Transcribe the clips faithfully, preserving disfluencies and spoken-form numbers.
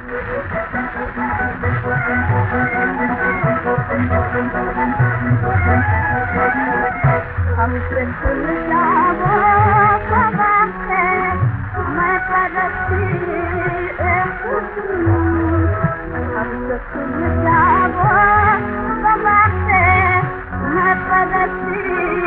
हमसे खुल जाओ बाबा से मैं परस्ती हमसे खुल जाओ बाबा से मैं परस्ती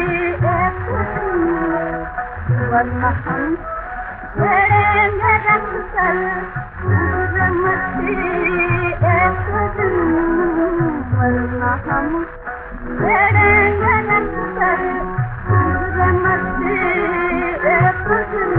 वरना हम छेड़ेंगे रख कर मस्ती एक दिन वरना हम छेड़ेंगे रख कर मस्ती एक दिन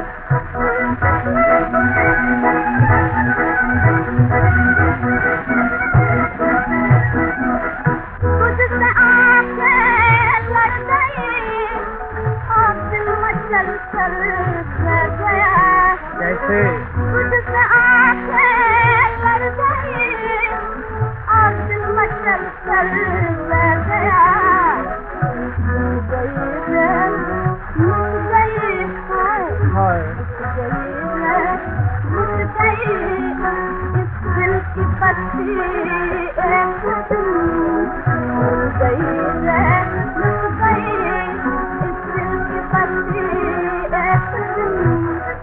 तुझसे आंखें लड़ गई और दिल मचल कर रह गया कैसे तुझसे आंखें लड़ गई और दिल मचल कर रह गया मुझ गई रे मुझ गई हाय मुझ गई रे मुझ गई इस दिल की पत्ती एक दिन मुझ गई रे मुझ गई इस दिल की पत्ती एक दिन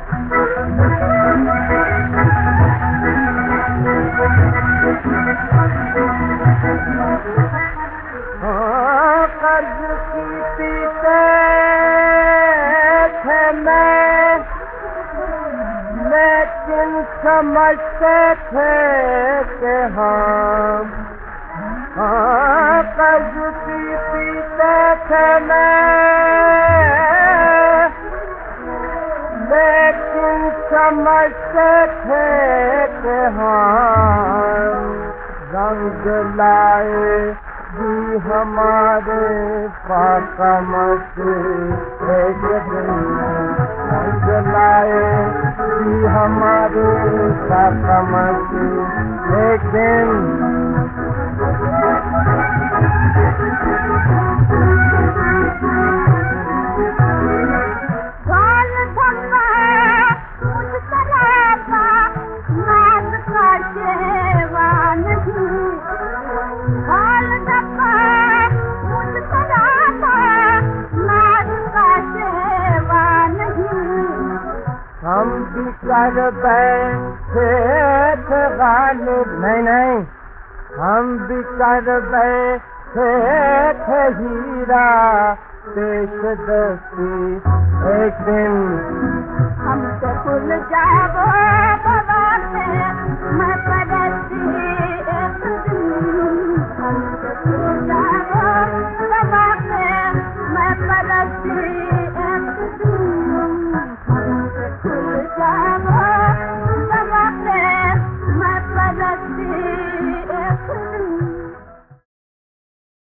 कर्ज की पीते थे मैं लेकिन समझते थे कि हम कर्ज की पीते थे मैं लेकिन समझते थे कि हम रंग लाए जी हमारे पाकमत एक दिन रंग लाए जी हमारे पाकमत एक दिन हम भी कर बैठे थे गालिब नहीं नहीं हम भी कर बैठे थे हीरा पेश दस्ती एक दिन हमसे खुल जाओ